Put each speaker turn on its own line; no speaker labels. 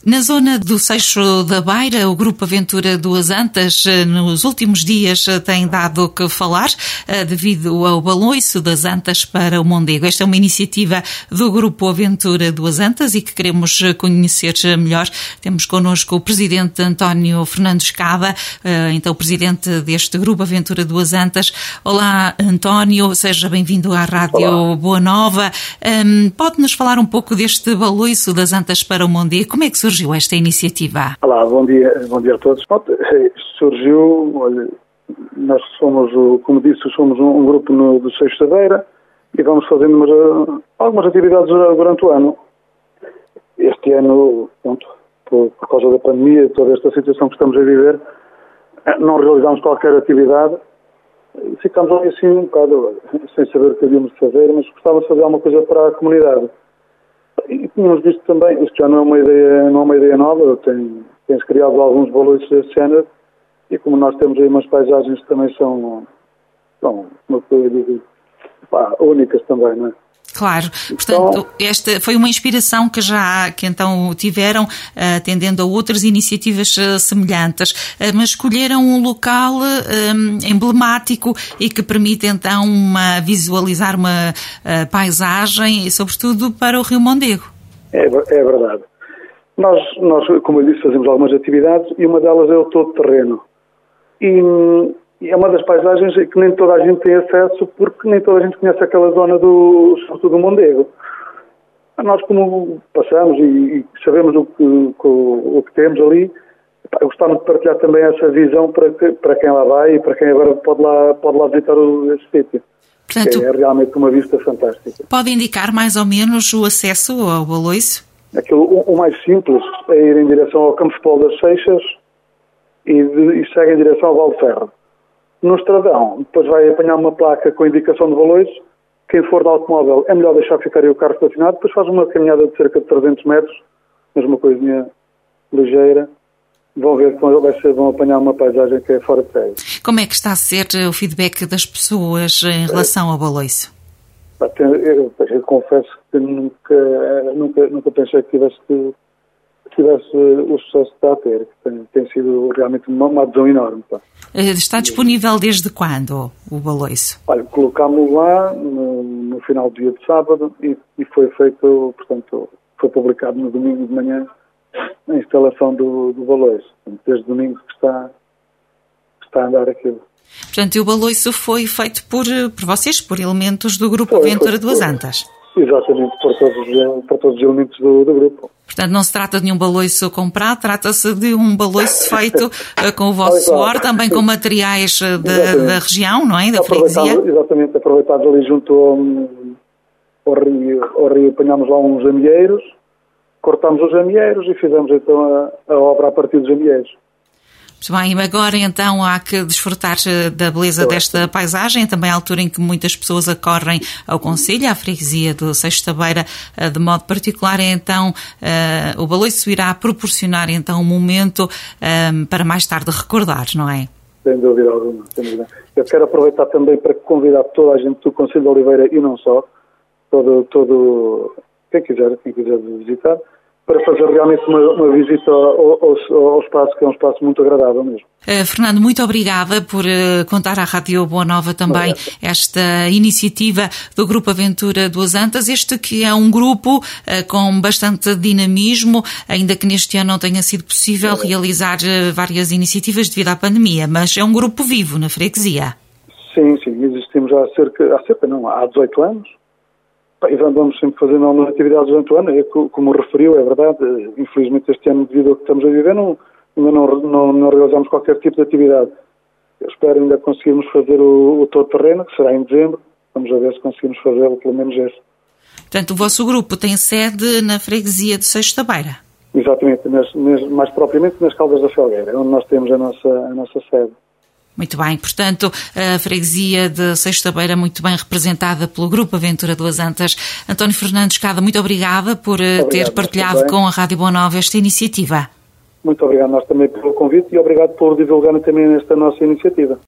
Na zona do Seixo da Beira, o Grupo Aventura Duas Antas nos últimos dias tem dado o que falar devido ao baloiço das Antas para o Mondego. Esta é uma iniciativa do Grupo Aventura Duas Antas e que queremos conhecer melhor. Temos connosco o Presidente António Fernando Escada, então Presidente deste Grupo Aventura Duas Antas. Olá, António, seja bem-vindo à Rádio
Olá.
Boa Nova. Pode-nos falar um pouco deste baloiço das Antas para o Mondego? Como é que surgiu esta iniciativa?
Olá, bom dia a todos. Surgiu, olha, nós somos, como disse, somos um grupo do Seixo da Beira e vamos fazendo algumas atividades durante o ano. Este ano, pronto, por causa da pandemia, toda esta situação que estamos a viver, não realizamos qualquer atividade. Ficámos ali assim um bocado sem saber o que havíamos de fazer, mas gostava de fazer alguma coisa para a comunidade. E tínhamos visto também, isto já não é uma ideia nova, tem-se criado alguns baloiços desse género, e como nós temos aí umas paisagens que também são uma coisa, únicas também, não é?
Claro, portanto, esta foi uma inspiração que então tiveram, atendendo a outras iniciativas semelhantes, mas escolheram um local emblemático e que permite então visualizar uma paisagem, sobretudo para o Rio Mondego.
É verdade. Nós, como eu disse, fazemos algumas atividades e uma delas é o todo terreno. E é uma das paisagens que nem toda a gente tem acesso, porque nem toda a gente conhece aquela zona sobretudo do Mondego. Nós, como passamos e sabemos o que temos ali, gostamos de partilhar também essa visão para quem lá vai e para quem agora pode lá visitar esse sítio. Portanto, é realmente uma vista fantástica.
Pode indicar mais ou menos o acesso ao baloiço?
O mais simples é ir em direção ao Campos Polo das Seixas e segue em direção ao Val de Ferro. No Estradão, depois vai apanhar uma placa com indicação de baloiço. Quem for de automóvel é melhor deixar ficar aí o carro estacionado. Depois faz uma caminhada de cerca de 300 metros, mas uma coisinha ligeira. Vão ver que vão apanhar uma paisagem que é fora de série.
Como é que está a ser o feedback das pessoas em relação ao baloiço?
Eu confesso que nunca pensei que tivesse o sucesso que está a ter. Tem sido realmente uma adesão enorme.
Está disponível desde quando o baloiço?
Olha, colocámos lá no final do dia de sábado e foi feito, portanto, foi publicado no domingo de manhã a instalação do baloiço. Desde domingo que está a andar aquilo.
Portanto, o baloiço foi feito por vocês, por elementos do Grupo Aventura Duas Antas?
Exatamente, por todos os elementos do grupo.
Portanto, não se trata de um baloiço comprado, trata-se de um baloiço feito com o vosso suor, também com materiais da região, não é? Da freguesia.
Exatamente, aproveitados ali junto ao rio, apanhámos lá uns amieiros, cortámos os amieiros e fizemos então a obra a partir dos amieiros.
Muito bem, agora então há que desfrutar da beleza desta paisagem, também à altura em que muitas pessoas acorrem ao concelho, à freguesia do Seixo da Beira, de modo particular, então o baloiço irá proporcionar então um momento para mais tarde recordar, não é?
Sem dúvida alguma, sem dúvida. Eu quero aproveitar também para convidar toda a gente do Concelho de Oliveira e não só, todo quem quiser visitar, para fazer realmente uma visita ao espaço, que é um espaço muito agradável mesmo.
Fernando, muito obrigada por contar à Rádio Boa Nova também esta iniciativa do Grupo Aventura Duas Antas, este que é um grupo com bastante dinamismo, ainda que neste ano não tenha sido possível realizar várias iniciativas devido à pandemia, mas é um grupo vivo na freguesia. Sim,
existimos há 18 anos. E vamos sempre fazendo algumas atividades durante o ano. Como referiu, é verdade, infelizmente este ano, devido ao que estamos a viver, ainda não realizamos qualquer tipo de atividade. Eu espero ainda conseguirmos fazer o todo terreno, que será em dezembro. Vamos a ver se conseguimos fazê-lo, pelo menos esse.
Portanto, o vosso grupo tem sede na freguesia do Seixo da Beira?
Exatamente, mais propriamente nas Caldas da Felgueira, onde nós temos a nossa sede.
Muito bem, portanto, a freguesia de Seixo da Beira muito bem representada pelo Grupo Aventura Duas Antas. António Fernando Escada, muito obrigada por ter partilhado com a Rádio Boa Nova esta iniciativa.
Muito obrigado nós também pelo convite e obrigado por divulgarem também esta nossa iniciativa.